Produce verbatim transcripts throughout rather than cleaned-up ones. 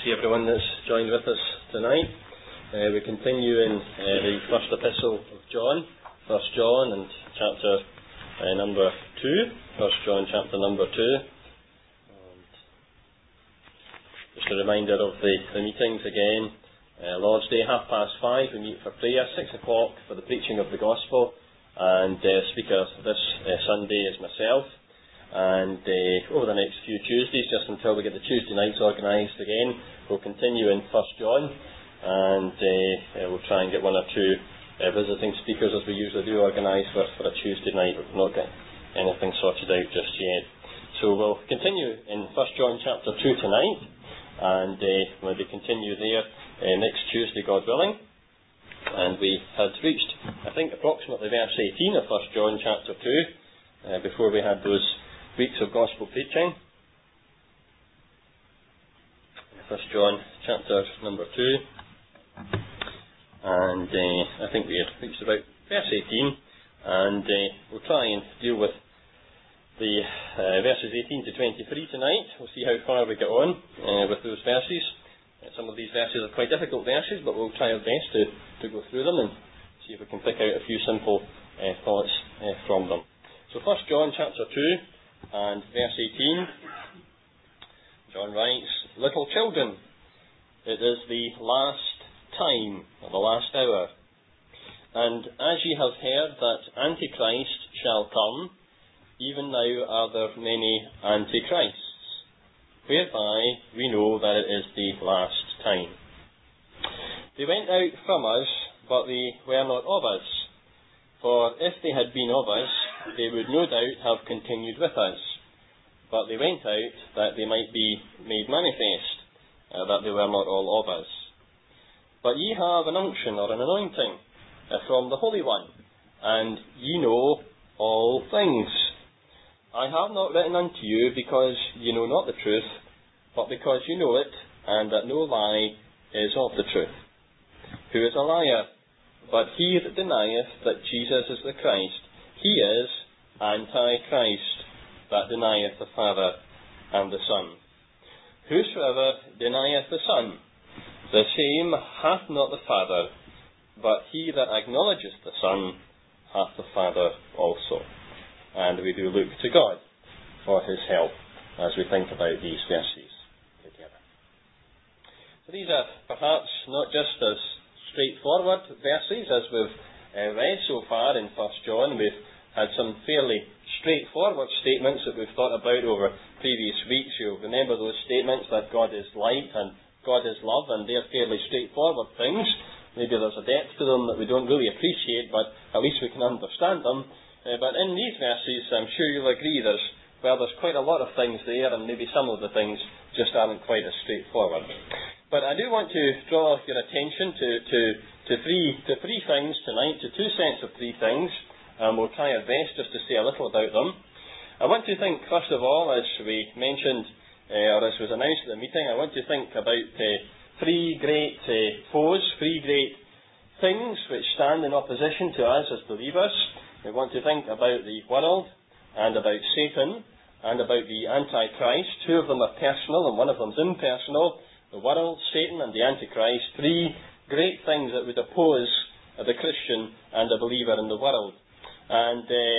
see everyone that's joined with us tonight. Uh, we continue in uh, the first epistle of John, First John, and chapter uh, number two. First John, chapter number two. And just a reminder of the, the meetings again. Uh, Lord's Day, half past five, we meet for prayer. Six o'clock for the preaching of the gospel. And uh, speaker this uh, Sunday is myself. And uh, over the next few Tuesdays, just until we get the Tuesday nights organised again, we'll continue in First John, and uh, uh, we'll try and get one or two uh, visiting speakers, as we usually do, organised for, for a Tuesday night. We've not got anything sorted out just yet. So we'll continue in First John chapter two tonight, and uh, we'll continue there uh, next Tuesday, God willing. And we had reached, I think, approximately verse eighteen of First John chapter two, uh, before we had those weeks of gospel preaching. First John chapter number two, and uh, I think we had reached about verse eighteen, and uh, we'll try and deal with the uh, verses eighteen to twenty-three tonight. We'll see how far we get on uh, with those verses. Uh, some of these verses are quite difficult verses, but we'll try our best to, to go through them and see if we can pick out a few simple uh, thoughts uh, from them. So First John chapter two and verse eighteen, John writes, "Little children, it is the last time, or the last hour. And as ye have heard that Antichrist shall come, even now are there many Antichrists, whereby we know that it is the last time. They went out from us, but they were not of us. For if they had been of us, they would no doubt have continued with us. But they went out that they might be made manifest, uh, that they were not all of us. But ye have an unction or an anointing uh, from the Holy One, and ye know all things. I have not written unto you because ye know not the truth, but because ye know it, and that no lie is of the truth. Who is a liar? But he that denieth that Jesus is the Christ, he is Antichrist, that denieth the Father and the Son. Whosoever denieth the Son, the same hath not the Father, but he that acknowledgeth the Son hath the Father also." And we do look to God for his help as we think about these verses together. So these are perhaps not just as straightforward verses as we've uh, read so far in First John. We've had some fairly straightforward statements that we've thought about over previous weeks. You'll remember those statements that God is light and God is love, and they're fairly straightforward things. Maybe there's a depth to them that we don't really appreciate, but at least we can understand them. Uh, but in these verses, I'm sure you'll agree there's, well, there's quite a lot of things there, and maybe some of the things just aren't quite as straightforward. But I do want to draw your attention to, to, to, three, to three things tonight, to two sets of three things, and we'll try our best just to say a little about them. I want to think, first of all, as we mentioned, uh, or as was announced at the meeting, I want to think about uh, three great uh, foes, three great things which stand in opposition to us as believers. We want to think about the world, and about Satan, and about the Antichrist. Two of them are personal, and one of them is impersonal. The world, Satan, and the Antichrist, three great things that would oppose the Christian and the believer in the world. And uh,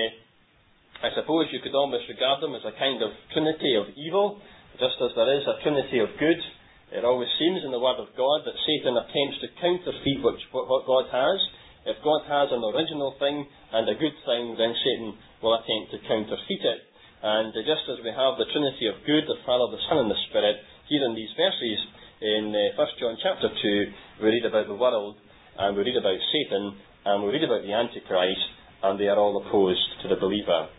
I suppose you could almost regard them as a kind of trinity of evil, just as there is a trinity of good. It always seems in the Word of God that Satan attempts to counterfeit what, what God has. If God has an original thing and a good thing, then Satan will attempt to counterfeit it. And uh, just as we have the trinity of good, the Father, the Son, and the Spirit, here in these verses, in uh, First John chapter two, we read about the world, and we read about Satan, and we read about the Antichrist, and they are all opposed to the believer.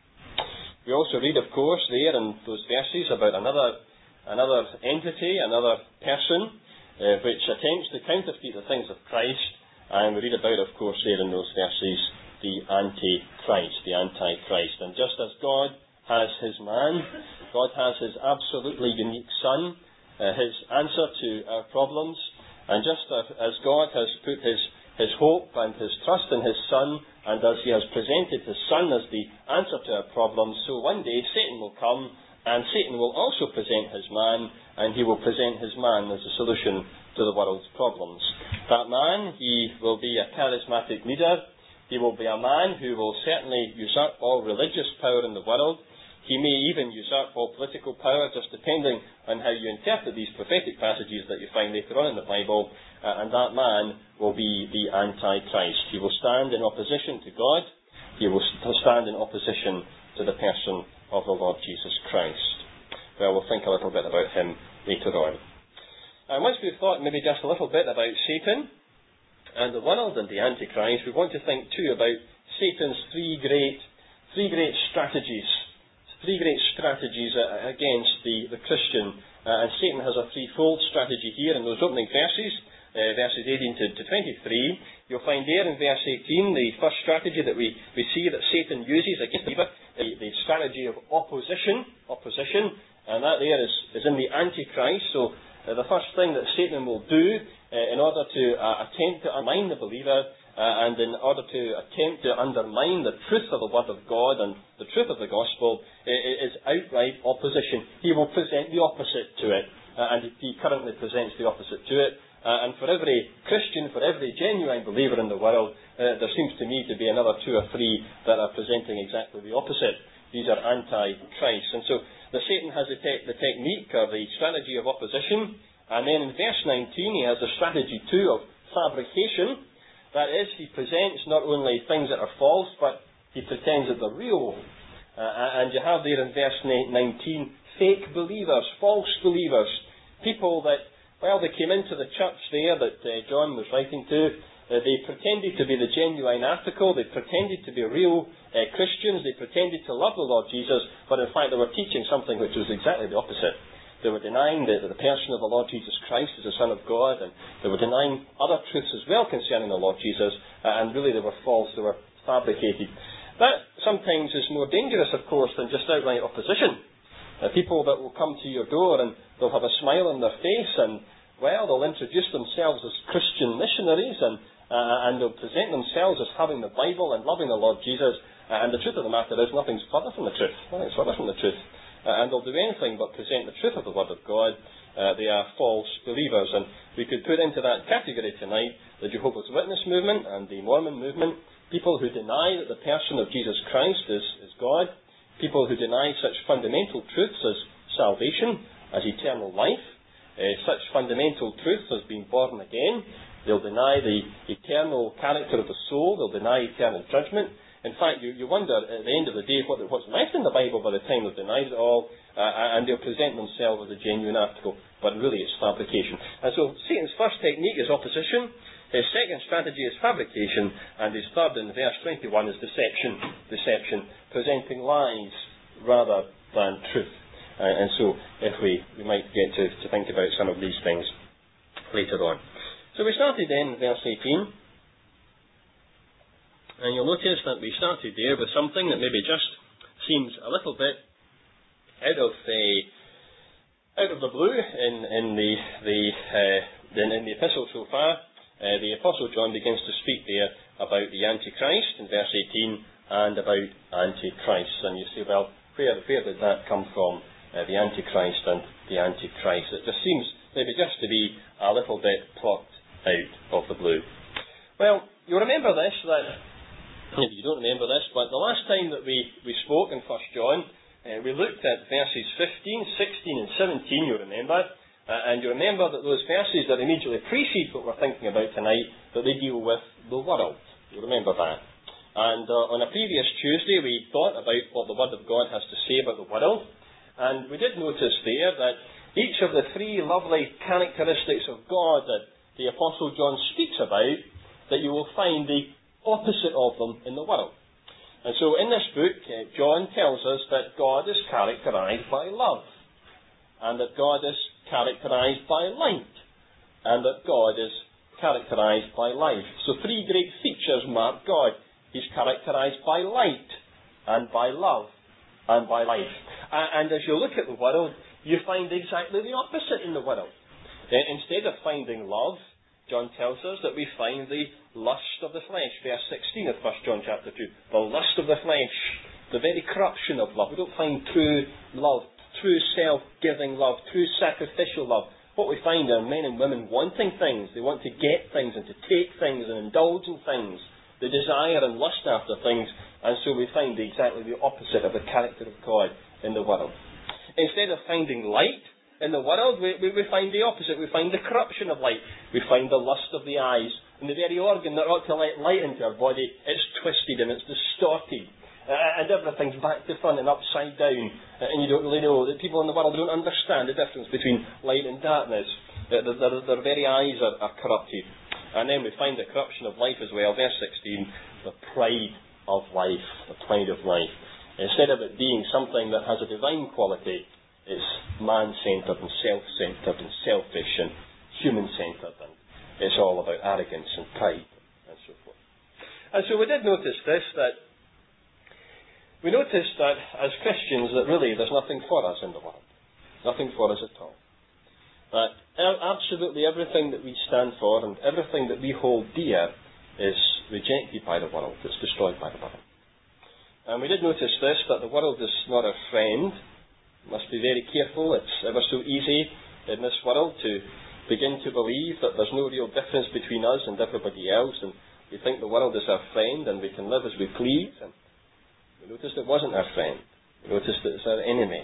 We also read, of course, there in those verses about another another entity, another person, uh, which attempts to counterfeit the things of Christ, and we read about, of course, there in those verses, the Antichrist, the Antichrist. And just as God has his man, God has his absolutely unique Son, uh, his answer to our problems, and just as God has put his, his hope and his trust in his Son, and as he has presented his Son as the answer to our problems, so one day Satan will come And Satan will also present his man, and he will present his man as a solution to the world's problems. That man, he will be a charismatic leader. He will be a man who will certainly usurp all religious power in the world. He may even usurp all political power, just depending on how you interpret these prophetic passages that you find later on in the Bible. Uh, and that man will be the Antichrist. He will stand in opposition to God. He will stand in opposition to the person of the Lord Jesus Christ. Well, we'll think a little bit about him later on. And once we've thought maybe just a little bit about Satan and the world and the Antichrist, we want to think too about Satan's three great, three great strategies, three great strategies against the, the Christian. Uh, and Satan has a threefold strategy here in those opening verses, uh, verses eighteen to, to twenty-three. You'll find there in verse eighteen the first strategy that we, we see that Satan uses against the believer, the, the strategy of opposition, opposition, and that there is, is in the Antichrist. So Uh, the first thing that Satan will do uh, in order to uh, attempt to undermine the believer uh, and in order to attempt to undermine the truth of the Word of God and the truth of the Gospel uh, is outright opposition. He will present the opposite to it, uh, and he currently presents the opposite to it. Uh, and for every Christian, for every genuine believer in the world, uh, there seems to me to be another two or three that are presenting exactly the opposite. These are anti-Christ. And so the Satan has the, te- the technique or the strategy of opposition. And then in verse nineteen, he has the strategy too of fabrication. That is, he presents not only things that are false, but he pretends that they're real. Uh, and you have there in verse nineteen, fake believers, false believers, people that, well, they came into the church there that uh, John was writing to. Uh, they pretended to be the genuine article. They pretended to be real uh, Christians. They pretended to love the Lord Jesus, but in fact they were teaching something which was exactly the opposite. They were denying the, the person of the Lord Jesus Christ as the Son of God, and they were denying other truths as well concerning the Lord Jesus, uh, and really they were false, they were fabricated. That sometimes is more dangerous, of course, than just outright opposition. Uh, people that will come to your door and they'll have a smile on their face, and, well, they'll introduce themselves as Christian missionaries, and Uh, and they'll present themselves as having the Bible and loving the Lord Jesus, uh, and the truth of the matter is nothing's further from the truth. Nothing's further from the truth. Uh, and they'll do anything but present the truth of the Word of God. Uh, they are false believers. And we could put into that category tonight the Jehovah's Witness movement and the Mormon movement, people who deny that the person of Jesus Christ is, is God, people who deny such fundamental truths as salvation, as eternal life, uh, such fundamental truths as being born again. They'll deny the eternal character of the soul. They'll deny eternal judgment. In fact, you, you wonder at the end of the day what, what's left in the Bible by the time they've denied it all, uh, and they'll present themselves as a genuine article, but really it's fabrication. And so Satan's first technique is opposition. His second strategy is fabrication, and his third in verse twenty-one is deception. Deception, presenting lies rather than truth. Uh, and so if we, we might get to, to think about some of these things later on. So we started then in verse eighteen, and you'll notice that we started there with something that maybe just seems a little bit out of the out of the blue in, in the the uh, in, in the epistle so far. Uh, the Apostle John begins to speak there about the Antichrist in verse eighteen and about Antichrist, and you say, well, where where did that come from? Uh, the Antichrist and the Antichrist. It just seems maybe just to be a little bit plucked out of the blue. Well, you remember this, that, maybe you don't remember this, but the last time that we, we spoke in First John, uh, we looked at verses fifteen, sixteen and seventeen, you remember, uh, and you remember that those verses that immediately precede what we're thinking about tonight, that they deal with the world. You remember that. And uh, on a previous Tuesday we thought about what the Word of God has to say about the world, and we did notice there that each of the three lovely characteristics of God that the Apostle John speaks about, that you will find the opposite of them in the world. And so in this book, uh, John tells us that God is characterized by love, and that God is characterized by light, and that God is characterized by life. So three great features mark God. He's characterized by light, and by love, and by life. Uh, and as you look at the world, you find exactly the opposite in the world. Instead of finding love, John tells us that we find the lust of the flesh. Verse sixteen of First John chapter two. The lust of the flesh, the very corruption of love. We don't find true love, true self-giving love, true sacrificial love. What we find are men and women wanting things. They want to get things and to take things and indulge in things. They desire and lust after things. And so we find exactly the opposite of the character of God in the world. Instead of finding light in the world, we, we, we find the opposite. We find the corruption of light. We find the lust of the eyes. And the very organ that ought to let light into our body, it's twisted and it's distorted. Uh, and everything's back to front and upside down. Uh, and you don't really know. The people in the world don't understand the difference between light and darkness. Uh, their, their, their very eyes are, are corrupted. And then we find the corruption of life as well. Verse sixteen, the pride of life. The pride of life. Instead of it being something that has a divine quality, it's man-centred and self-centred and selfish and human-centred. And it's all about arrogance and pride and so forth. And so we did notice this, that we noticed that as Christians that really there's nothing for us in the world. Nothing for us at all. That absolutely everything that we stand for and everything that we hold dear is rejected by the world. It's destroyed by the world. And we did notice this, that the world is not our friend. We must be very careful. It's ever so easy in this world to begin to believe that there's no real difference between us and everybody else, and we think the world is our friend and we can live as we please. And we noticed it wasn't our friend. We noticed that it's our enemy.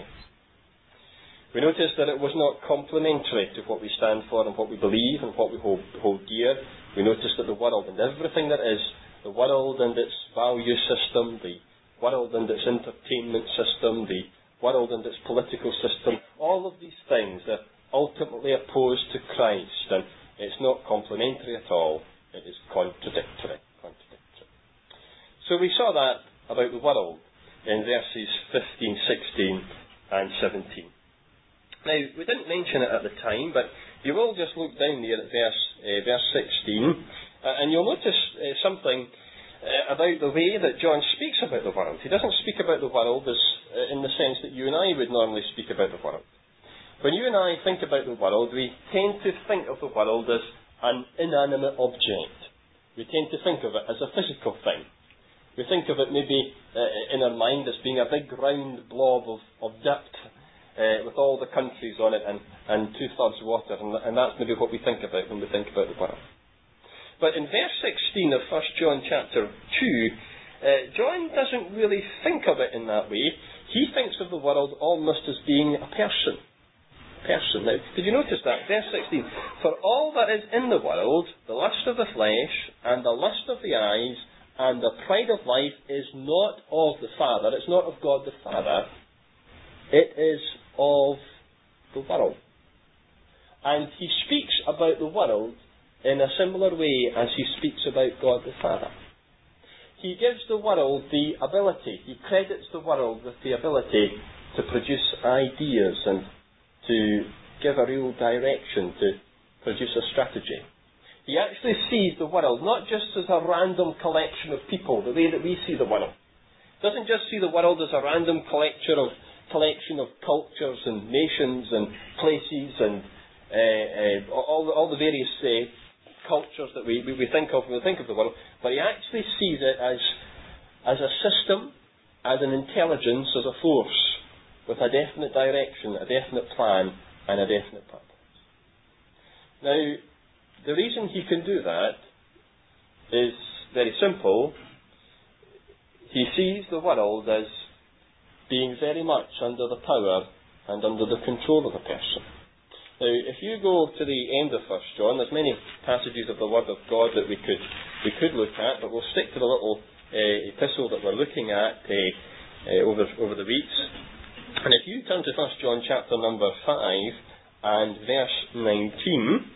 We noticed that it was not complementary to what we stand for and what we believe and what we hold, hold dear. We noticed that the world and everything that is, the world and its value system, the world and its entertainment system, the world and its political system, all of these things are ultimately opposed to Christ, and it's not complementary at all. It is contradictory. contradictory. So we saw that about the world in verses fifteen, sixteen and seventeen. Now, we didn't mention it at the time, but you will just look down there at verse, uh, verse sixteen, uh, and you'll notice uh, something uh, about the way that John speaks about the world. He doesn't speak about the world as uh, in the sense that you and I would normally speak about the world. When you and I think about the world, we tend to think of the world as an inanimate object. We tend to think of it as a physical thing. We think of it maybe uh, in our mind as being a big round blob of, of dirt uh, with all the countries on it and, and two-thirds water, and, and that's maybe what we think about when we think about the world. But in verse sixteen of First John chapter two, uh, John doesn't really think of it in that way. He thinks of the world almost as being a person. person. Now, did you notice that? Verse sixteen. For all that is in the world, the lust of the flesh, and the lust of the eyes, and the pride of life is not of the Father. It's not of God the Father. It is of the world. And he speaks about the world in a similar way as he speaks about God the Father. He gives the world the ability, he credits the world with the ability to produce ideas and to give a real direction, to produce a strategy. He actually sees the world not just as a random collection of people, the way that we see the world. He doesn't just see the world as a random collection of collection of cultures and nations and places and uh, uh, all, the, all the various uh, cultures that we, we, we think of when we think of the world, but he actually sees it as, as a system, as an intelligence, as a force, with a definite direction, a definite plan, and a definite purpose. Now, the reason he can do that is very simple. He sees the world as being very much under the power and under the control of a person. Now, if you go to the end of First John, there's many passages of the Word of God that we could we could look at, but we'll stick to the little uh, epistle that we're looking at uh, uh, over over the weeks. And if you turn to First John chapter number five and verse nineteen.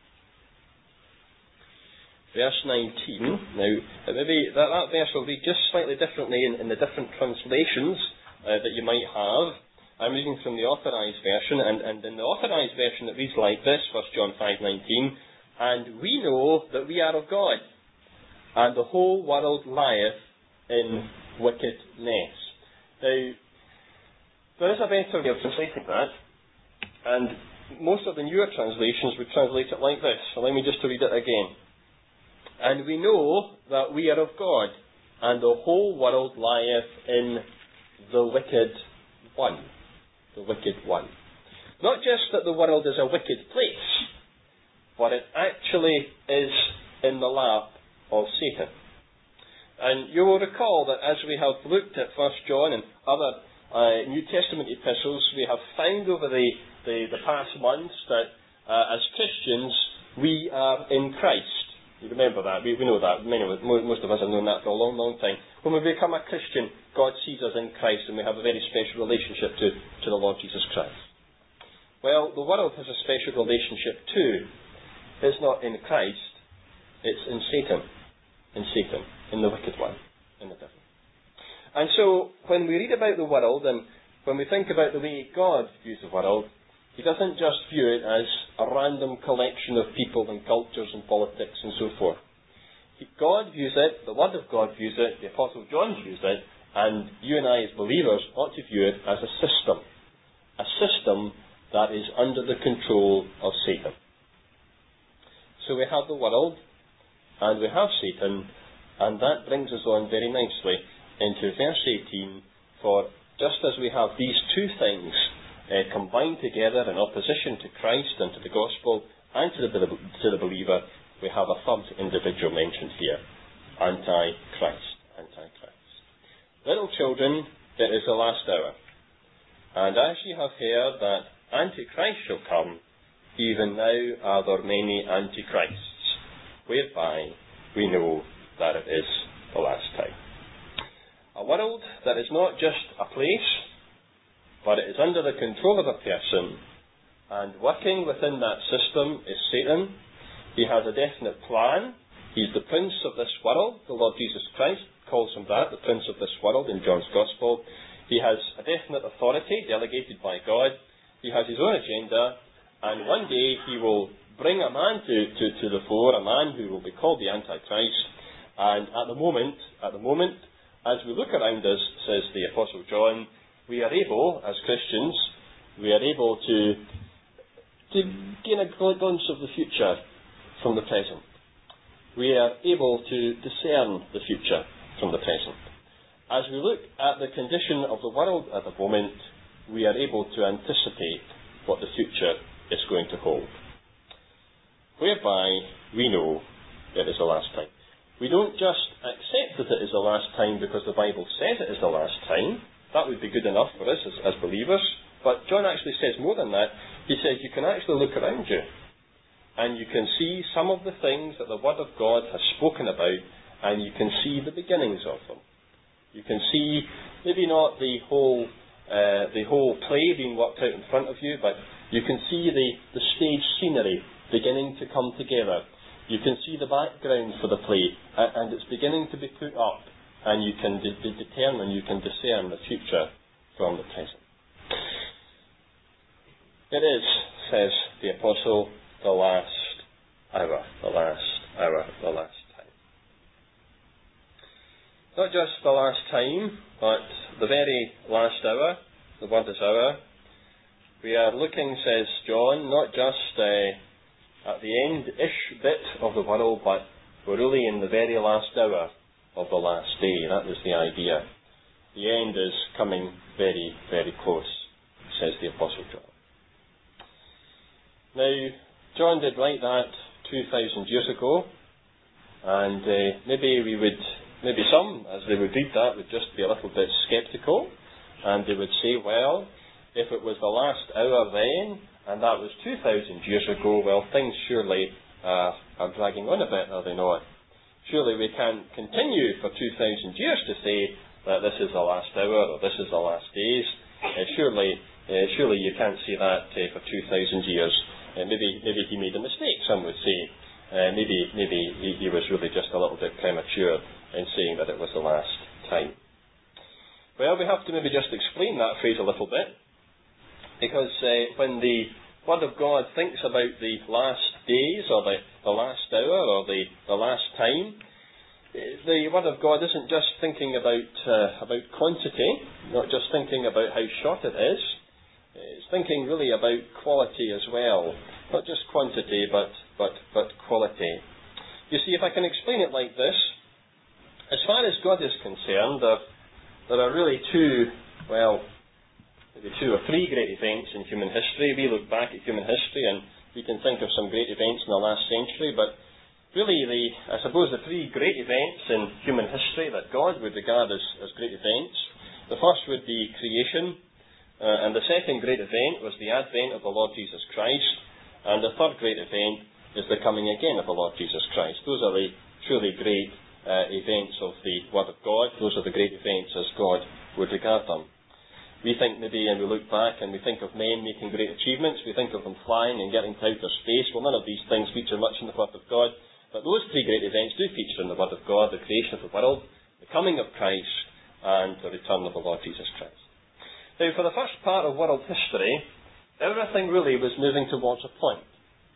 Verse nineteen. Now, maybe that, that verse will read just slightly differently in, in the different translations uh, that you might have. I'm reading from the Authorised Version, and, and in the Authorised Version it reads like this, First John five nineteen, and we know that we are of God, and the whole world lieth in wickedness. Now, there is a better way of translating that, and most of the newer translations would translate it like this. So let me just read it again. And we know that we are of God, and the whole world lieth in the wicked one. the wicked one. Not just that the world is a wicked place, but it actually is in the lap of Satan. And you will recall that as we have looked at First John and other uh, New Testament epistles, we have found over the, the, the past months that uh, as Christians, we are in Christ. You remember that, we, we know that, many of us, most of us have known that for a long, long time. When we become a Christian, God sees us in Christ and we have a very special relationship to, to the Lord Jesus Christ. Well, the world has a special relationship too. It's not in Christ, it's in Satan. In Satan, in the wicked one, in the devil. And so, when we read about the world and when we think about the way God views the world, He doesn't just view it as a random collection of people and cultures and politics and so forth. God views it, the Word of God views it, the Apostle John views it, and you and I as believers ought to view it as a system. A system that is under the control of Satan. So we have the world, and we have Satan, and that brings us on very nicely into verse eighteen, for just as we have these two things uh, combined together in opposition to Christ and to the gospel and to the, to the believer, we have a third individual mentioned here, Antichrist. Antichrist. Little children, it is the last hour, and as ye have heard that Antichrist shall come, even now are there many Antichrists, whereby we know that it is the last time. A world that is not just a place, but it is under the control of a person, and working within that system is Satan. He has a definite plan. He's the prince of this world. The Lord Jesus Christ calls him that, the prince of this world in John's Gospel. He has a definite authority delegated by God. He has his own agenda, and one day he will bring a man to, to, to the fore, a man who will be called the Antichrist. And at the moment, at the moment, as we look around us, says the Apostle John, we are able, as Christians, we are able to, to gain a glimpse of the future from the present. We are able to discern the future from the present. As we look at the condition of the world at the moment, we are able to anticipate what the future is going to hold. Whereby we know it is the last time. We don't just accept that it is the last time because the Bible says it is the last time. That would be good enough for us as, as believers. But John actually says more than that. He says you can actually look around you and you can see some of the things that the Word of God has spoken about, and you can see the beginnings of them. You can see maybe not the whole uh, the whole play being worked out in front of you, but you can see the, the stage scenery beginning to come together. You can see the background for the play, and it's beginning to be put up, and you can de- de- determine, you can discern the future from the present. It is, says the Apostle, the last hour, the last hour, the last time. Not just the last time, but the very last hour, the word is hour. We are looking, says John, not just uh, at the end-ish bit of the world, but we're really in the very last hour of the last day. That was the idea. The end is coming very, very close, says the Apostle John. Now, John did write that two thousand years ago, and uh, maybe we would, maybe some, as they would read that, would just be a little bit sceptical, and they would say, well, if it was the last hour then, and that was two thousand years ago, well, things surely uh, are dragging on a bit, are they not? Surely we can't continue for two thousand years to say that this is the last hour, or this is the last days. Uh, surely, uh, surely you can't say that uh, for two thousand years. Uh, maybe, maybe he made a mistake, some would say. Uh, maybe, maybe he, he was really just a little bit premature in saying that it was the last time. Well, we have to maybe just explain that phrase a little bit, because uh, when the Word of God thinks about the last days, or the, the last hour, or the, the last time, the Word of God isn't just thinking about uh, about quantity, not just thinking about how short it is. It's thinking really about quality as well. Not just quantity, but, but, but quality. You see, if I can explain it like this, as far as God is concerned, there, there are really two, well, maybe two or three great events in human history. We look back at human history and we can think of some great events in the last century, but really, the, I suppose the three great events in human history that God would regard as, as great events, the first would be creation, uh, and the second great event was the advent of the Lord Jesus Christ, and the third great event is the coming again of the Lord Jesus Christ. Those are the truly great uh, events of the Word of God. Those are the great events as God would regard them. We think maybe, and we look back and we think of men making great achievements, we think of them flying and getting to outer space. Well, none of these things feature much in the Word of God, but those three great events do feature in the Word of God: the creation of the world, the coming of Christ, and the return of the Lord Jesus Christ. Now, for the first part of world history, everything really was moving towards a point.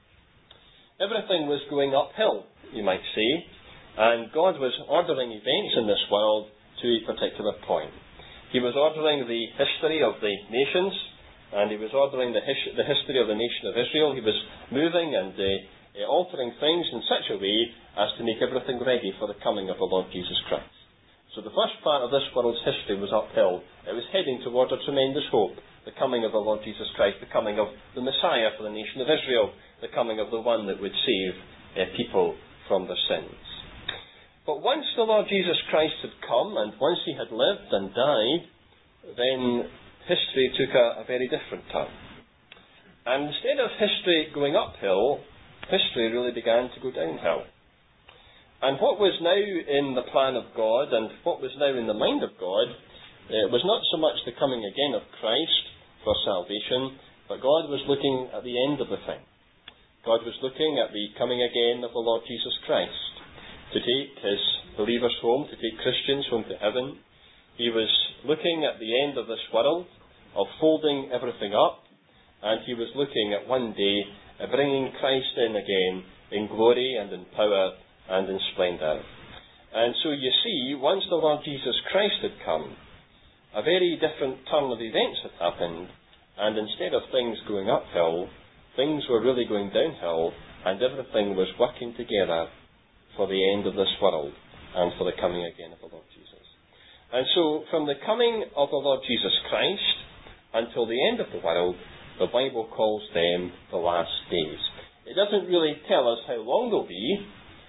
Everything was going uphill, you might say, and God was ordering events in this world to a particular point. He was ordering the history of the nations, and he was ordering the, his- the history of the nation of Israel. He was moving and uh, uh, altering things in such a way as to make everything ready for the coming of the Lord Jesus Christ. So the first part of this world's history was uphill. It was heading towards a tremendous hope: the coming of the Lord Jesus Christ, the coming of the Messiah for the nation of Israel, the coming of the one that would save uh, people from their sins. But once the Lord Jesus Christ had come, and once he had lived and died, then history took a, a very different turn. And instead of history going uphill, history really began to go downhill. And what was now in the plan of God, and what was now in the mind of God, uh, was not so much the coming again of Christ for salvation, but God was looking at the end of the thing. God was looking at the coming again of the Lord Jesus Christ, to take his believers home, to take Christians home to heaven. He was looking at the end of this world, of folding everything up, and he was looking at one day uh, bringing Christ in again in glory and in power and in splendour. And so you see, once the Lord Jesus Christ had come, a very different turn of events had happened, and instead of things going uphill, things were really going downhill, and everything was working together for the end of this world and for the coming again of the Lord Jesus. And so, from the coming of the Lord Jesus Christ until the end of the world, the Bible calls them the last days. It doesn't really tell us how long they'll be,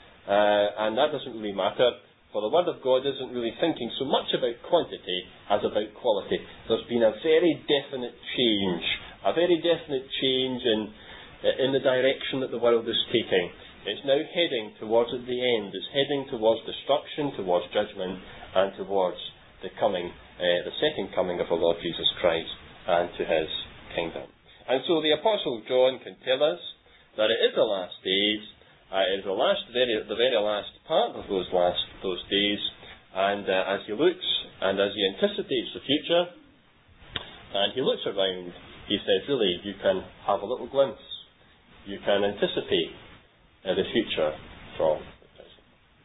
uh, and that doesn't really matter, for the Word of God isn't really thinking so much about quantity as about quality. There's been a very definite change, a very definite change in, in the direction that the world is taking. It's now heading towards the end. It's heading towards destruction, towards judgment, and towards the coming, uh, the second coming of the Lord Jesus Christ and to his kingdom. And so the Apostle John can tell us that it is the last days. Uh, it is the last, very, the very last part of those last those days. And uh, as he looks and as he anticipates the future, and he looks around, he says, really, you can have a little glimpse. You can anticipate Uh, the future from the present.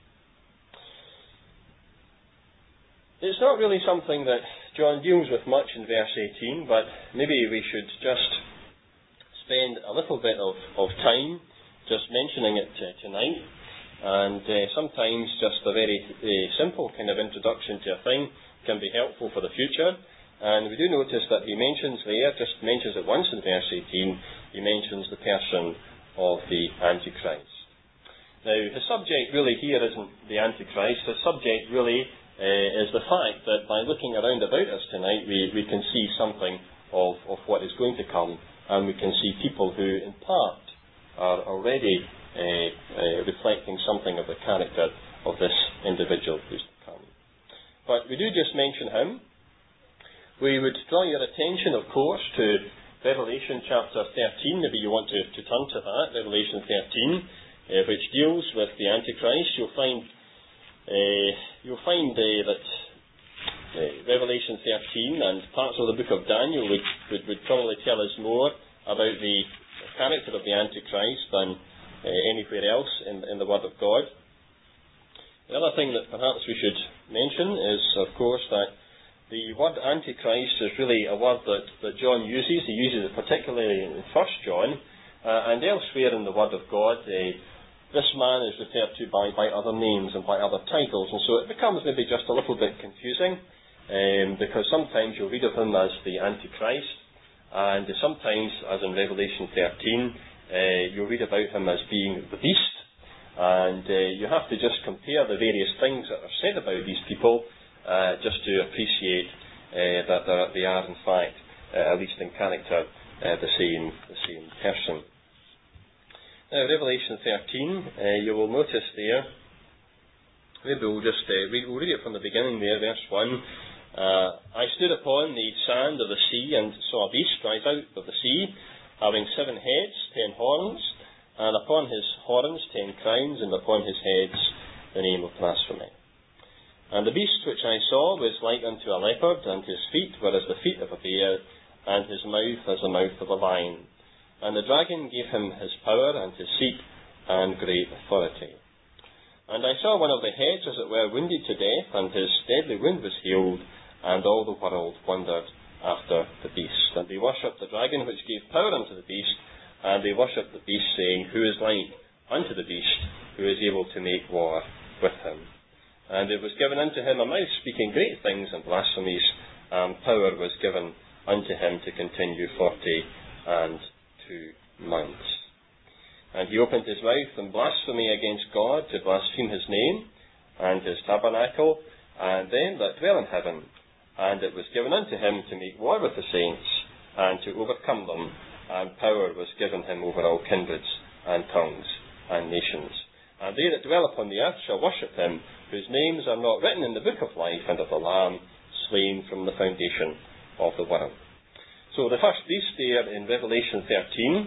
It's not really something that John deals with much in verse eighteen, but maybe we should just spend a little bit of, of time just mentioning it uh, tonight. And uh, sometimes just a very uh, simple kind of introduction to a thing can be helpful for the future. And we do notice that he mentions there, just mentions it once in verse eighteen, he mentions the person of the Antichrist. Now, his subject really here isn't the Antichrist. His subject really uh, is the fact that by looking around about us tonight, we, we can see something of, of what is going to come, and we can see people who, in part, are already uh, uh, reflecting something of the character of this individual who's to come. But we do just mention him. We would draw your attention, of course, to Revelation chapter thirteen, maybe you want to, to turn to that, Revelation thirteen, uh, which deals with the Antichrist. You'll find uh, you'll find uh, that uh, Revelation thirteen and parts of the book of Daniel would, would, would probably tell us more about the character of the Antichrist than uh, anywhere else in, in the Word of God. The other thing that perhaps we should mention is, of course, that the word Antichrist is really a word that, that John uses. He uses it particularly in First John, uh, and elsewhere in the Word of God. Uh, this man is referred to by, by other names and by other titles, and so it becomes maybe just a little bit confusing. um, because sometimes you'll read of him as the Antichrist, and sometimes, as in Revelation thirteen, uh, you'll read about him as being the beast, and uh, you have to just compare the various things that are said about these people uh, just to appreciate uh, that they are in fact, uh, at least in character, uh, the same the same person. Now, Revelation thirteen, uh, you will notice there, maybe we'll just uh, read, we'll read it from the beginning there, verse one. Uh, I stood upon the sand of the sea and saw a beast rise out of the sea, having seven heads, ten horns, and upon his horns ten crowns, and upon his heads the name of blasphemy. And the beast which I saw was like unto a leopard, and his feet were as the feet of a bear, and his mouth as the mouth of a lion. And the dragon gave him his power and his seat and great authority. And I saw one of the heads, as it were, wounded to death, and his deadly wound was healed, and all the world wondered after the beast. And they worshipped the dragon which gave power unto the beast, and they worshipped the beast, saying, Who is like unto the beast, who is able to make war with him? And it was given unto him a mouth speaking great things and blasphemies, and power was given unto him to continue forty and two months. And he opened his mouth in blasphemy against God, to blaspheme his name, and his tabernacle, and them that dwell in heaven. And it was given unto him to make war with the saints, and to overcome them, and power was given him over all kindreds, and tongues, and nations. And they that dwell upon the earth shall worship him, whose names are not written in the book of life, and of the Lamb, slain from the foundation of the world. So the first beast there in Revelation thirteen,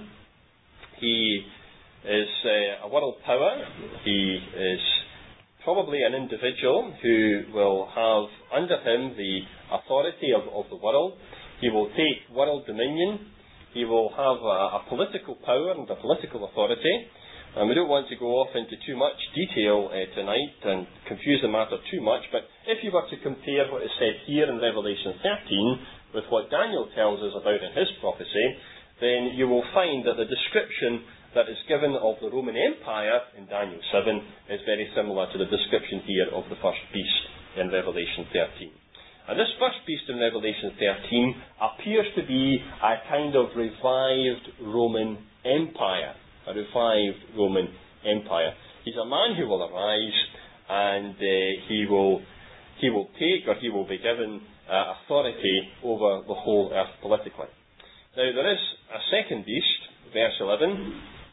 he is uh, a world power. He is probably an individual who will have under him the authority of, of the world. He will take world dominion. He will have a, a political power and a political authority. And we don't want to go off into too much detail uh, tonight and confuse the matter too much, but if you were to compare what is said here in Revelation thirteen with what Daniel tells us about in his prophecy, then you will find that the description that is given of the Roman Empire in Daniel seven is very similar to the description here of the first beast in Revelation thirteen. And this first beast in Revelation thirteen appears to be a kind of revived Roman Empire. A revived Roman Empire. He's a man who will arise, and uh, he will he will take, or he will be given uh, authority over the whole earth politically. Now there is a second beast, verse eleven,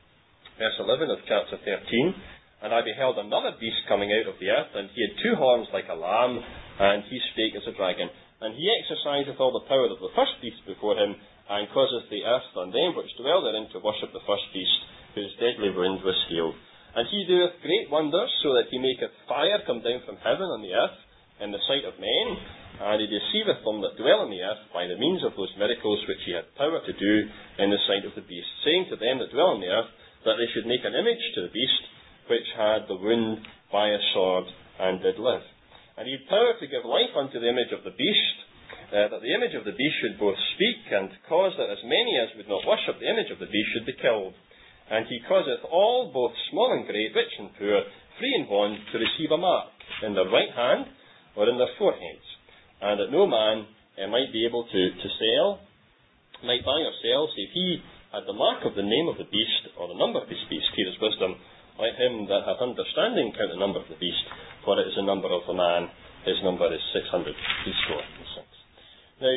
verse eleven of chapter thirteen, and I beheld another beast coming out of the earth, and he had two horns like a lamb, and he spake as a dragon, and he exerciseth all the power of the first beast before him, and causeth the earth and them which dwell therein to worship the first beast, whose deadly wound was healed. And he doeth great wonders, so that he maketh fire come down from heaven on the earth in the sight of men, and he deceiveth them that dwell on the earth by the means of those miracles which he had power to do in the sight of the beast, saying to them that dwell on the earth that they should make an image to the beast which had the wound by a sword and did live. And he had power to give life unto the image of the beast, uh, that the image of the beast should both speak, and cause that as many as would not worship the image of the beast should be killed. And he causeth all, both small and great, rich and poor, free and bond, to receive a mark in their right hand or in their foreheads, and that no man uh, might be able to, to sell, might buy or sell, save he had the mark of the name of the beast, or the number of his beast. Here is wisdom. Let him that hath understanding count the number of the beast, for it is the number of the man. His number is six hundred threescore and six. Now,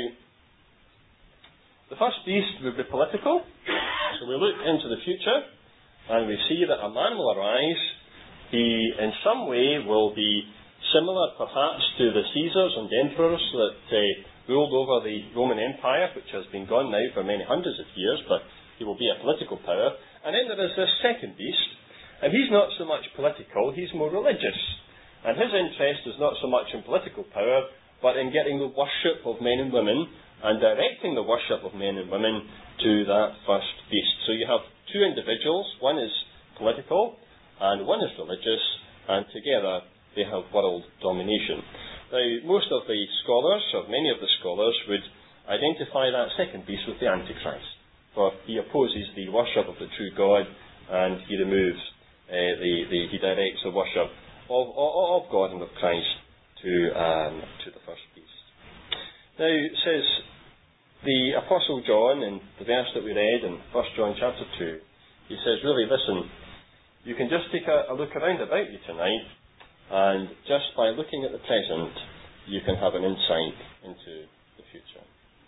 the first beast would be political. So we look into the future, and we see that a man will arise. He, in some way, will be similar, perhaps, to the Caesars and emperors that uh, ruled over the Roman Empire, which has been gone now for many hundreds of years, but he will be a political power. And then there is this second beast, and he's not so much political, he's more religious. And his interest is not so much in political power, but in getting the worship of men and women, and directing the worship of men and women to that first beast. So you have two individuals, one is political and one is religious, and together they have world domination. Now, most of the scholars, or many of the scholars, would identify that second beast with the Antichrist, for he opposes the worship of the true God, and he removes, uh, the, the, he directs the worship of, of, of God and of Christ to, um, to the first beast. Now, it says, the Apostle John, in the verse that we read in First John chapter two, he says, really, listen, you can just take a, a look around about you tonight, and just by looking at the present, you can have an insight into the future.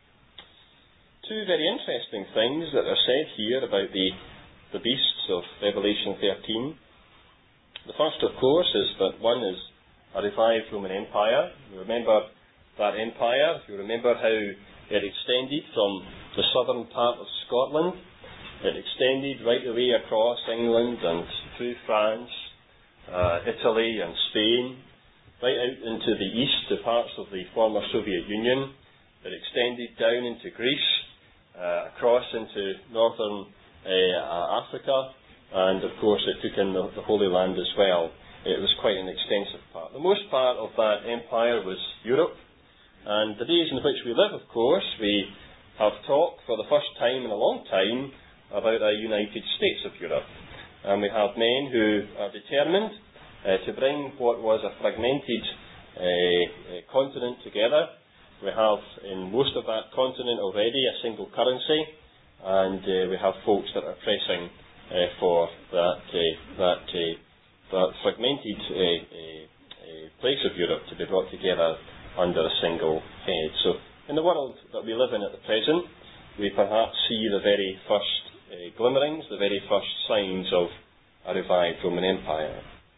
Two very interesting things that are said here about the, the beasts of Revelation thirteen. The first, of course, is that one is a revived Roman Empire. You remember that empire. You remember how it extended from the southern part of Scotland. It extended right the way across England and through France, uh, Italy and Spain, right out into the east to parts of the former Soviet Union. It extended down into Greece, uh, across into northern uh, Africa, and of course it took in the, the Holy Land as well. It was quite an extensive part. The most part of that empire was Europe, and the days in which we live, of course, we have talked for the first time in a long time about a United States of Europe. And we have men who are determined uh, to bring what was a fragmented uh, uh, continent together. We have in most of that continent already a single currency, and uh, we have folks that are pressing uh, for that, uh, that, uh, that fragmented uh, uh, uh, place of Europe to be brought together under a single head. So in the world that we live in at the present, we perhaps see the very first uh, glimmerings, the very first signs of a revived Roman Empire.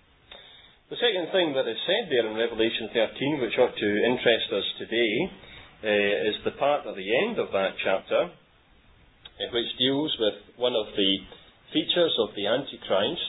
The second thing that is said there in Revelation thirteen, which ought to interest us today, uh, is the part at the end of that chapter, uh, which deals with one of the features of the Antichrist.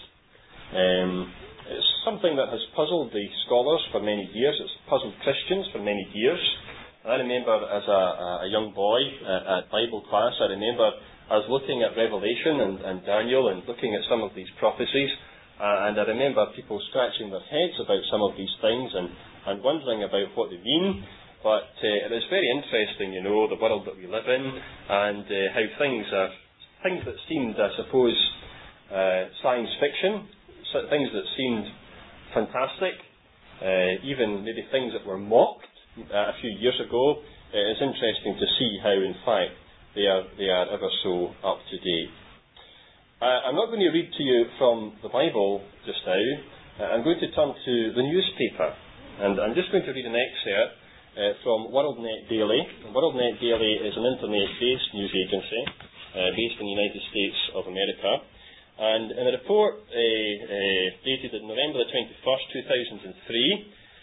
Um, it's something that has puzzled the scholars for many years. It's puzzled Christians for many years. I remember as a, a young boy uh, at Bible class, I remember I was looking at Revelation and, and Daniel and looking at some of these prophecies, uh, and I remember people scratching their heads about some of these things and, and wondering about what they mean. But uh, it is very interesting, you know, the world that we live in, and uh, how things are, things that seemed, I suppose, uh, science fiction, so things that seemed fantastic, uh, even maybe things that were mocked uh, a few years ago. It is interesting to see how, in fact, They are, they are ever so up to date. Uh, I'm not going to read to you from the Bible just now. Uh, I'm going to turn to the newspaper. And I'm just going to read an excerpt uh, from WorldNet Daily. WorldNet Daily is an internet-based news agency uh, based in the United States of America. And in a report uh, uh, dated November the twenty-first, two thousand three,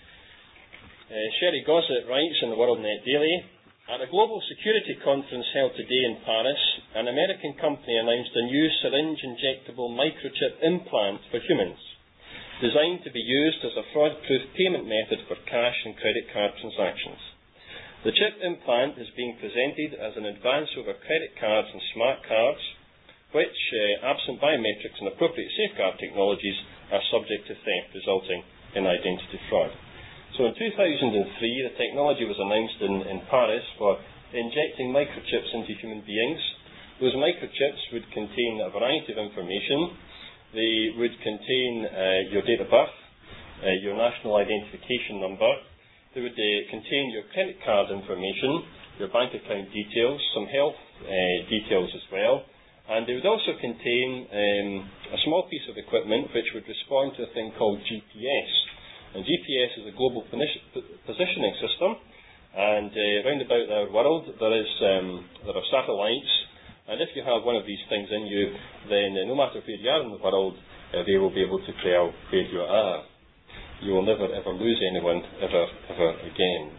uh, Sherry Gossett writes in the WorldNet Daily, "At a global security conference held today in Paris, an American company announced a new syringe-injectable microchip implant for humans, designed to be used as a fraud-proof payment method for cash and credit card transactions. The chip implant is being presented as an advance over credit cards and smart cards, which, uh, absent biometrics and appropriate safeguard technologies, are subject to theft, resulting in identity fraud." So in two thousand three, the technology was announced in, in Paris for injecting microchips into human beings. Those microchips would contain a variety of information. They would contain uh, your date of birth, uh, your national identification number. They would uh, contain your credit card information, your bank account details, some health uh, details as well. And they would also contain um, a small piece of equipment which would respond to a thing called G P S. And G P S is a global positioning system, and uh, round about our world there is um, there are satellites, and if you have one of these things in you, then uh, no matter where you are in the world, uh, they will be able to tell where you are. You will never ever lose anyone ever ever again.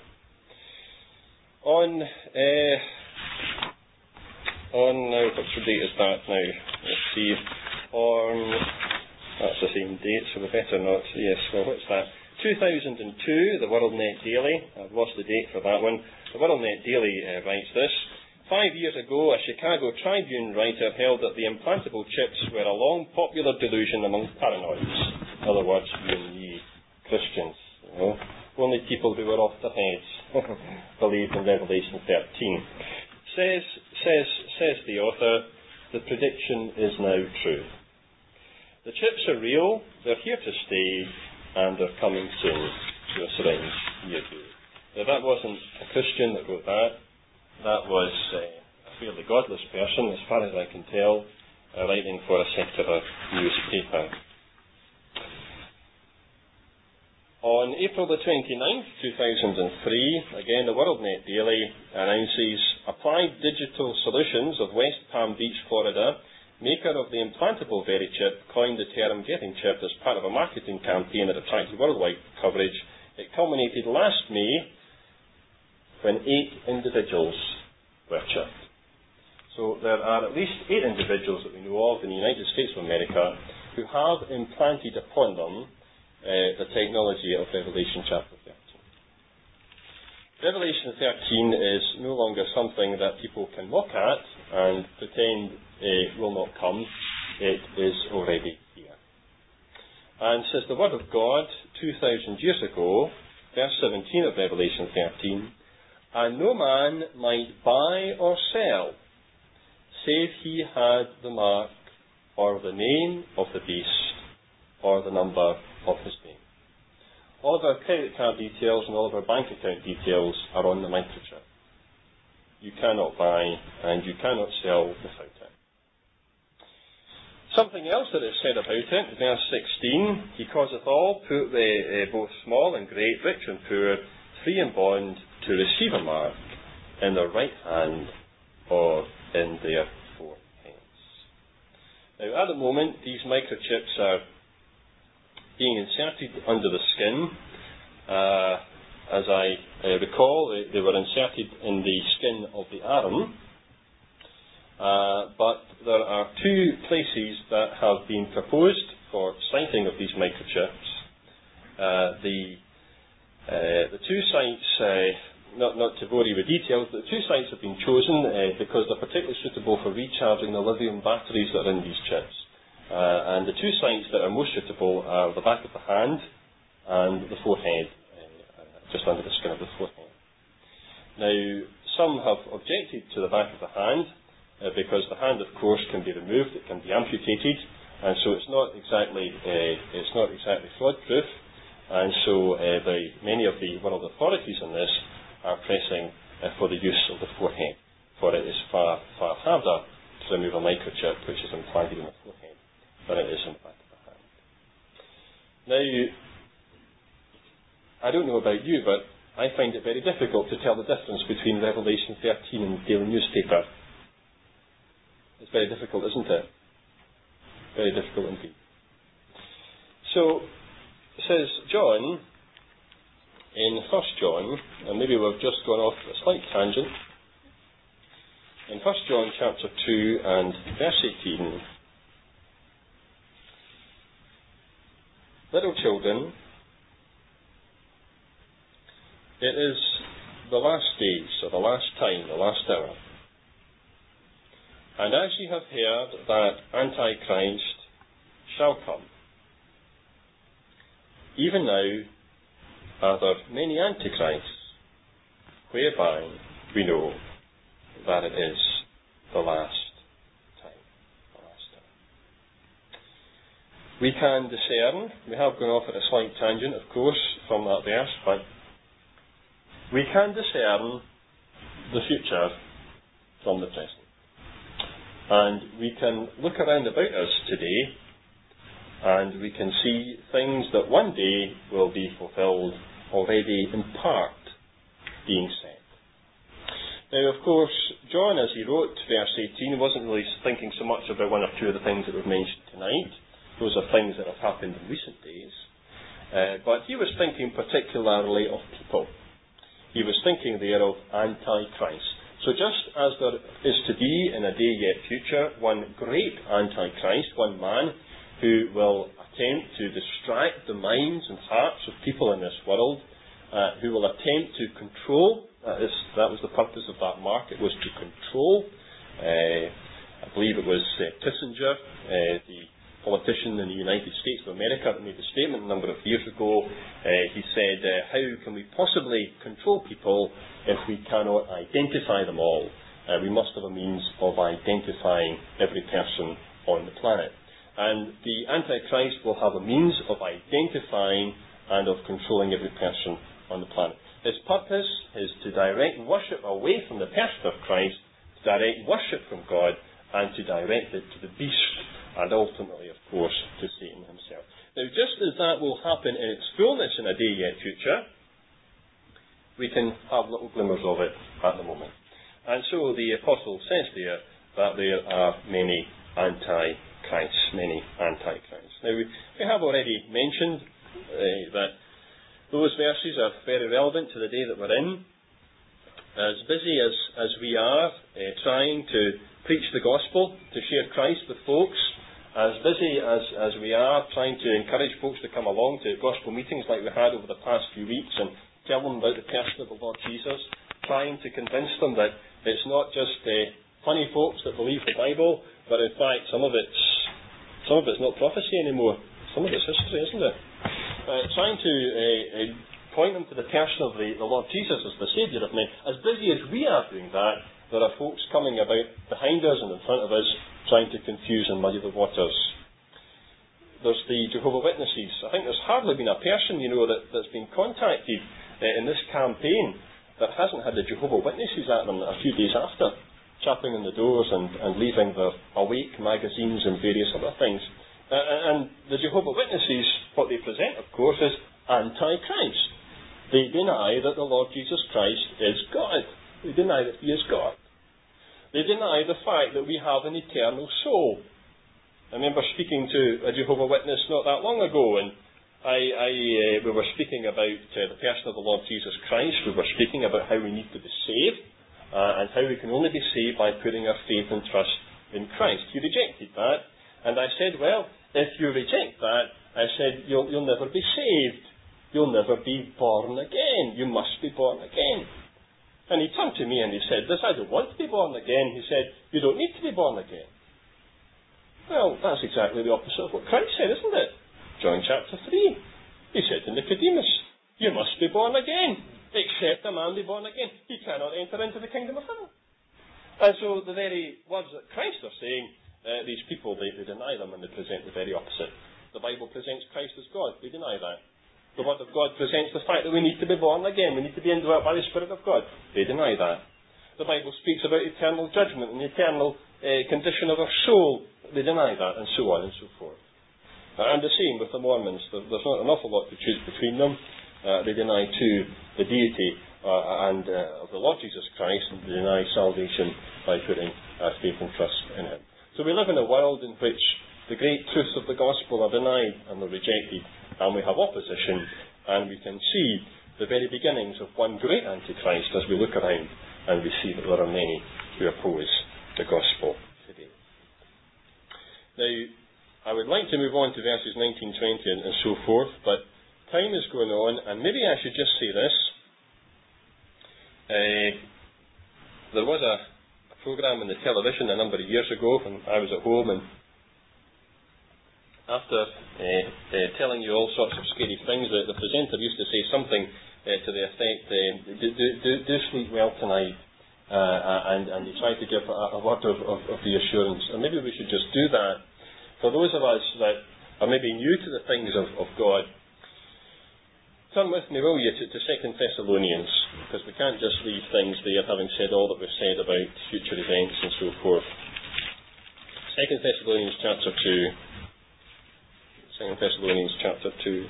On uh, on now, what's the date is that now? Let's see. On that's the same date, so we better not. Yes. Well, what's that? two thousand two, the WorldNet Daily. I've lost the date for that one. The WorldNet Daily uh, writes this. Five years ago, a Chicago Tribune writer held that the implantable chips were a long popular delusion among paranoids. In other words, you and me, Christians. You know? Only people who were off their heads believed in Revelation thirteen. Says, says, says the author, the prediction is now true. The chips are real, they're here to stay, and they're coming soon to a syringe near you. Now, that wasn't a Christian that wrote that. That was uh, a fairly godless person, as far as I can tell, uh, writing for a secular newspaper. On April the twenty-ninth, two thousand three, again the WorldNet Daily announces Applied Digital Solutions of West Palm Beach, Florida, maker of the implantable VeriChip, coined the term getting chipped as part of a marketing campaign that attracted worldwide coverage. It culminated last May when eight individuals were chipped. So there are at least eight individuals that we know of in the United States of America who have implanted upon them Uh, the technology of Revelation chapter thirteen. Revelation thirteen is no longer something that people can mock at and pretend uh, will not come. It is already here. And says the Word of God two thousand years ago, verse seventeen of Revelation thirteen, and no man might buy or sell, save he had the mark or the name of the beast or the number of his name. All of our credit card details and all of our bank account details are on the microchip. You cannot buy and you cannot sell without it. Something else that is said about it, verse sixteen, he causeth all, uh, both small and great, rich and poor, free and bond, to receive a mark in their right hand or in their foreheads. Now, at the moment, these microchips are being inserted under the skin. Uh, as I uh, recall, they, they were inserted in the skin of the arm. Uh, but there are two places that have been proposed for siting of these microchips. Uh, the uh, the two sites, uh, not, not to bore you with details, but the two sites have been chosen uh, because they're particularly suitable for recharging the lithium batteries that are in these chips. Uh, and the two sites that are most suitable are the back of the hand and the forehead, uh, just under the skin of the forehead. Now, some have objected to the back of the hand uh, because the hand, of course, can be removed, it can be amputated, and so it's not exactly uh, it's not exactly flood-proof. And so, uh, the, many of the world authorities on this are pressing uh, for the use of the forehead, for it is far far harder to remove a microchip which is implanted in the forehead than it is in the back of the hand. Now, I don't know about you, but I find it very difficult to tell the difference between Revelation thirteen and the Daily Newspaper. It's very difficult, isn't it? Very difficult indeed. So, says John, in First John, and maybe we've just gone off a slight tangent, in First John chapter two and verse eighteen, little children, it is the last days, or the last time, the last hour. And as ye have heard that Antichrist shall come, even now are there many Antichrists, whereby we know that it is the last time. The last time. We can discern, we have gone off at a slight tangent, of course, from that verse, but we can discern the future from the present. And we can look around about us today, and we can see things that one day will be fulfilled, already in part being said. Now, of course, John, as he wrote verse eighteen, wasn't really thinking so much about one or two of the things that we've mentioned tonight. Those are things that have happened in recent days. Uh, but he was thinking particularly of people. He was thinking there of Antichrist. So just as there is to be in a day yet future one great Antichrist, one man who will attempt to distract the minds and hearts of people in this world, uh, who will attempt to control, that, is, that was the purpose of that mark, it was to control. Uh, I believe it was uh, Kissinger, uh, the politician in the United States of America, that made a statement a number of years ago. Uh, he said, uh, how can we possibly control people if we cannot identify them all? Uh, we must have a means of identifying every person on the planet. And the Antichrist will have a means of identifying and of controlling every person on the planet. His purpose is to direct worship away from the person of Christ, to direct worship from God, and to direct it to the beast, and ultimately, of course, to Satan himself. Now, just as that will happen in its fullness in a day yet future, we can have little glimmers of it at the moment. And so the apostle says there that there are many anti-Christs, many anti-Christs. Now, we, we have already mentioned uh, that those verses are very relevant to the day that we're in. As busy as, as we are uh, trying to preach the gospel, to share Christ with folks, as busy as, as we are trying to encourage folks to come along to gospel meetings like we had over the past few weeks and tell them about the person of the Lord Jesus, trying to convince them that it's not just uh, funny folks that believe the Bible, but in fact some of it's some of it's not prophecy anymore. Some of it's history, isn't it? Uh, trying to uh, uh, point them to the person of the, the Lord Jesus as the Saviour of men. As busy as we are doing that, there are folks coming about behind us and in front of us trying to confuse and muddy the waters. There's the Jehovah's Witnesses. I think there's hardly been a person, you know, that, that's been contacted uh, in this campaign that hasn't had the Jehovah's Witnesses at them a few days after, chapping on the doors and, and leaving their Awake magazines and various other things. Uh, and the Jehovah's Witnesses, what they present, of course, is anti-Christ. They deny that the Lord Jesus Christ is God. They deny that He is God. They deny the fact that we have an eternal soul. I remember speaking to a Jehovah's Witness not that long ago, and I, I, uh, we were speaking about uh, the person of the Lord Jesus Christ. We were speaking about how we need to be saved, uh, and how we can only be saved by putting our faith and trust in Christ. He rejected that, and I said, well, if you reject that, I said, you'll, you'll never be saved. You'll never be born again. You must be born again. And he turned to me and he said, this, I don't want to be born again. He said, you don't need to be born again. Well, that's exactly the opposite of what Christ said, isn't it? John chapter three. He said to Nicodemus, you must be born again. Except a man be born again, he cannot enter into the kingdom of heaven. And so the very words that Christ are saying, uh, these people, they, they deny them and they present the very opposite. The Bible presents Christ as God. They deny that. The Word of God presents the fact that we need to be born again. We need to be indwelt by the Spirit of God. They deny that. The Bible speaks about eternal judgment and the eternal uh, condition of our soul. They deny that, and so on and so forth. Uh, and the same with the Mormons. There, there's not an awful lot to choose between them. Uh, they deny, too, the deity uh, and uh, of the Lord Jesus Christ, and they deny salvation by putting uh, faith and trust in Him. So we live in a world in which the great truths of the gospel are denied and they're rejected, and we have opposition, and we can see the very beginnings of one great Antichrist as we look around and we see that there are many who oppose the gospel today. Now, I would like to move on to verses nineteen, twenty and, and so forth, but time is going on, and maybe I should just say this. Uh, there was a, a programme on the television a number of years ago when I was at home, and after uh, uh, telling you all sorts of scary things, the, the presenter used to say something uh, to the effect, uh, do, do, do, do sleep well tonight, uh, and, and he tried to give a, a word of, of, of reassurance. And maybe we should just do that. For those of us that are maybe new to the things of, of God, turn with me, will you, to, to Second Thessalonians, because we can't just leave things there having said all that we've said about future events and so forth. Second Thessalonians chapter two. Second Thessalonians chapter two.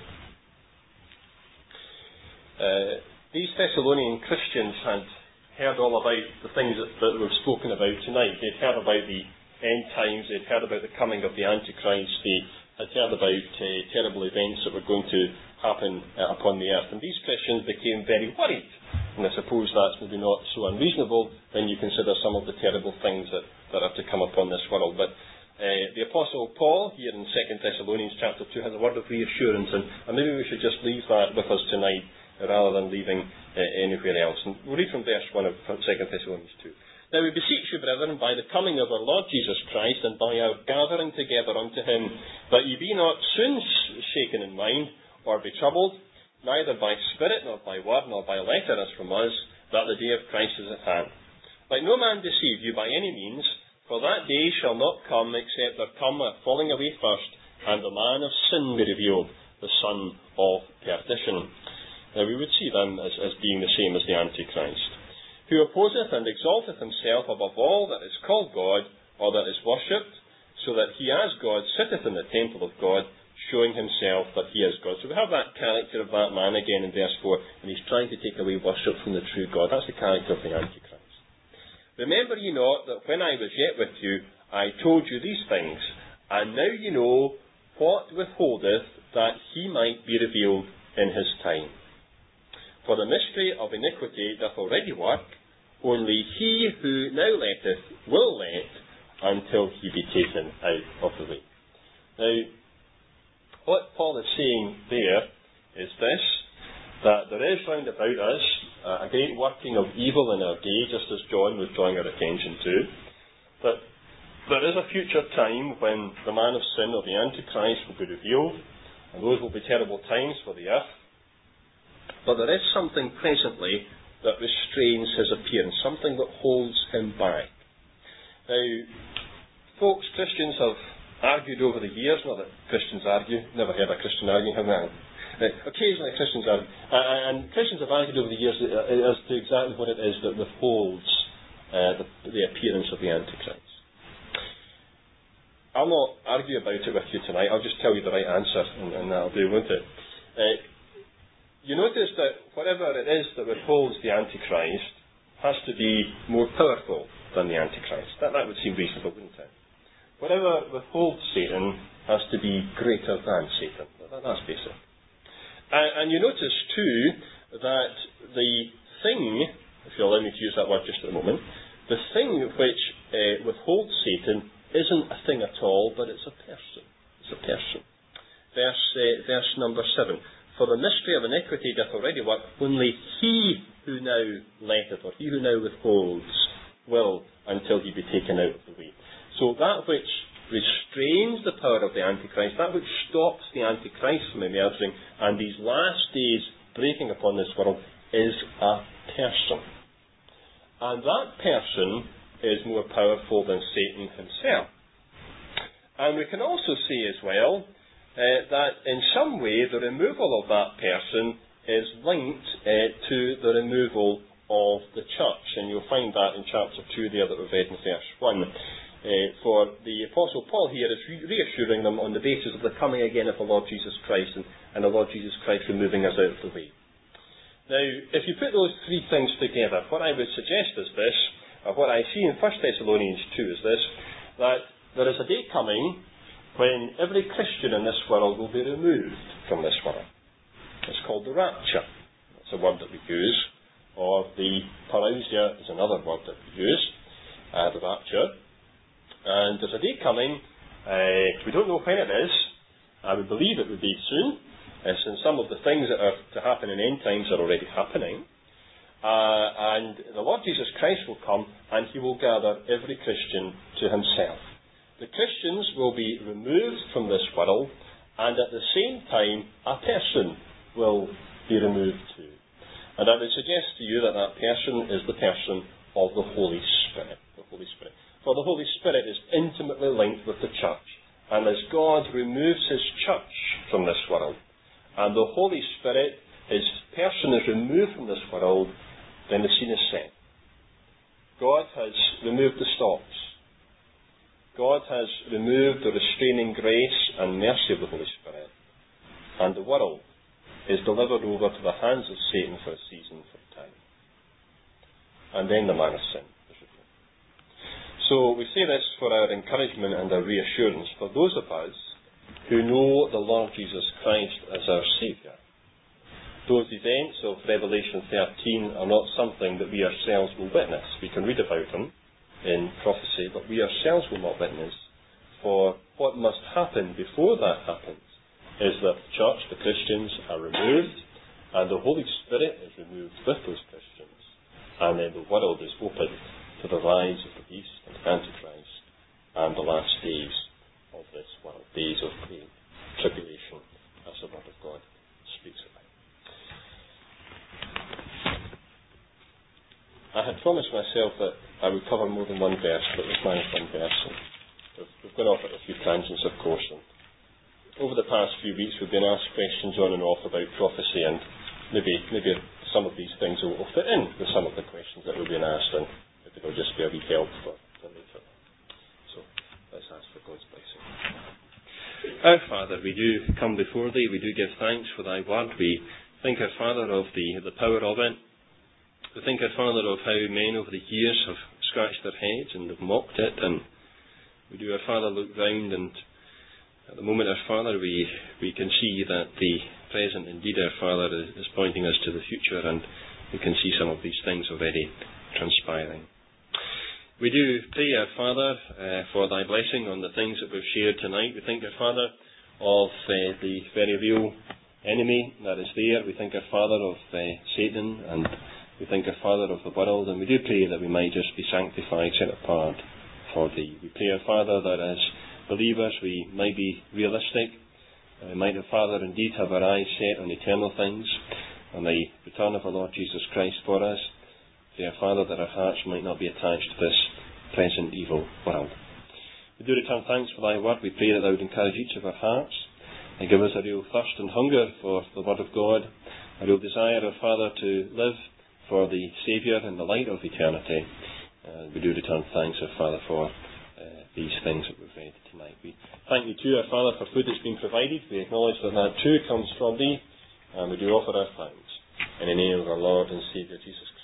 Uh, these Thessalonian Christians had heard all about the things that, that we've spoken about tonight. They'd heard about the end times, they'd heard about the coming of the Antichrist, they had heard about uh, terrible events that were going to happen uh, upon the earth. And these Christians became very worried. And I suppose that's maybe not so unreasonable when you consider some of the terrible things that, that are to come upon this world. But Uh, the Apostle Paul, here in Second Thessalonians chapter two, has a word of reassurance, and, and maybe we should just leave that with us tonight rather than leaving uh, anywhere else. And we'll read from verse one of Second Thessalonians two. Now we beseech you, brethren, by the coming of our Lord Jesus Christ, and by our gathering together unto Him, that ye be not soon shaken in mind, or be troubled, neither by spirit, nor by word, nor by letter as from us, that the day of Christ is at hand. Let no man deceive you by any means, for that day shall not come, except there come a falling away first, and the man of sin be revealed, the son of perdition. Now we would see them as, as being the same as the Antichrist, who opposeth and exalteth himself above all that is called God, or that is worshipped, so that he as God sitteth in the temple of God, showing himself that he is God. So we have that character of that man again in verse four, and he's trying to take away worship from the true God. That's the character of the Antichrist. Remember ye not that when I was yet with you, I told you these things, and now ye know what withholdeth that he might be revealed in his time. For the mystery of iniquity doth already work, only he who now letteth will let until he be taken out of the way. Now, what Paul is saying there is this, that there is round about us uh, a great working of evil in our day, just as John was drawing our attention to, that there is a future time when the man of sin or the Antichrist will be revealed, and those will be terrible times for the earth. But there is something presently that restrains his appearance, something that holds him back. Now, folks, Christians have argued over the years, not that Christians argue, never heard a Christian arguing, have I? Uh, occasionally Christians argue, uh, and Christians have argued over the years as to exactly what it is that withholds uh, the, the appearance of the Antichrist. I'll not argue about it with you tonight, I'll just tell you the right answer, and, and that'll do, won't it? Uh, you notice that whatever it is that withholds the Antichrist has to be more powerful than the Antichrist. That, that would seem reasonable, wouldn't it? Whatever withholds Satan has to be greater than Satan. That, that's basic. And, and you notice too that the thing, if you allow me to use that word just for a moment, the thing which uh, withholds Satan isn't a thing at all, but it's a person. It's a person. Verse, uh, verse number seven. For the mystery of iniquity doth already work, only he who now letteth, or he who now withholds, will until he be taken out of the way. So that which restrains the power of the Antichrist, that which stops the Antichrist from emerging, and these last days breaking upon this world, is a person. And that person is more powerful than Satan himself. And we can also see as well uh, that in some way the removal of that person is linked uh, to the removal of the church. And you'll find that in chapter two there that we've read in verse one. Uh, for the Apostle Paul here is re- reassuring them on the basis of the coming again of the Lord Jesus Christ and, and the Lord Jesus Christ removing us out of the way. Now, if you put those three things together, what I would suggest is this, or what I see in First Thessalonians two is this, that there is a day coming when every Christian in this world will be removed from this world. It's called the rapture. That's a word that we use. Or the parousia is another word that we use, uh, the rapture. And there's a day coming, uh, we don't know when it is, I would believe it would be soon, uh, since some of the things that are to happen in end times are already happening. Uh, and the Lord Jesus Christ will come and he will gather every Christian to himself. The Christians will be removed from this world, and at the same time a person will be removed too. And I would suggest to you that that person is the person of the Holy Spirit. The Holy Spirit. For the Holy Spirit is intimately linked with the church. And as God removes his church from this world, and the Holy Spirit, his person is removed from this world, then the scene is set. God has removed the stops. God has removed the restraining grace and mercy of the Holy Spirit. And the world is delivered over to the hands of Satan for a season, for a time. And then the man of sin is revealed. So we say this for our encouragement and our reassurance for those of us who know the Lord Jesus Christ as our Saviour. Those events of Revelation thirteen are not something that we ourselves will witness. We can read about them in prophecy, but we ourselves will not witness. For what must happen before that happens is that the church, the Christians, are removed, and the Holy Spirit is removed with those Christians. And then the world is opened to the rise of the beast and the Antichrist and the last days of this world, days of great tribulation, as the Word of God speaks about. I had promised myself that I would cover more than one verse, but we've managed one verse. And we've, we've gone off at a few tangents, of course. And over the past few weeks, we've been asked questions on and off about prophecy, and maybe maybe some of these things will, will fit in with some of the questions that we've been asked, and maybe they'll just be a wee help for, for later. So let's ask for God's blessing. Our Father, we do come before Thee, we do give thanks for Thy word. We think, our Father, of the, the power of it. We think, our Father, of how men over the years have scratched their heads and have mocked it, and we do, our Father, look round, and at the moment, our Father, we, we can see that the present, indeed, our Father, is, is pointing us to the future, and we can see some of these things already transpiring. We do pray, our Father, uh, for Thy blessing on the things that we've shared tonight. We think, our Father, of uh, the very real enemy that is there. We think, our Father, of uh, Satan, and we think, our Father, of the world, and we do pray that we might just be sanctified, set apart for Thee. We pray, our Father, that as believers we might be realistic, uh, might, our Father, indeed have our eyes set on eternal things, on the return of our Lord Jesus Christ for us. Pray, our Father, that our hearts might not be attached to this present evil world. We do return thanks for Thy word. We pray that Thou would encourage each of our hearts and give us a real thirst and hunger for the word of God, a real desire, our Father, to live for the Saviour in the light of eternity. Uh, we do return thanks, our Father, for uh, these things that we've read tonight. We thank Thee too, our Father, for food that's been provided. We acknowledge that that too comes from Thee, and we do offer our thanks in the name of our Lord and Saviour Jesus Christ.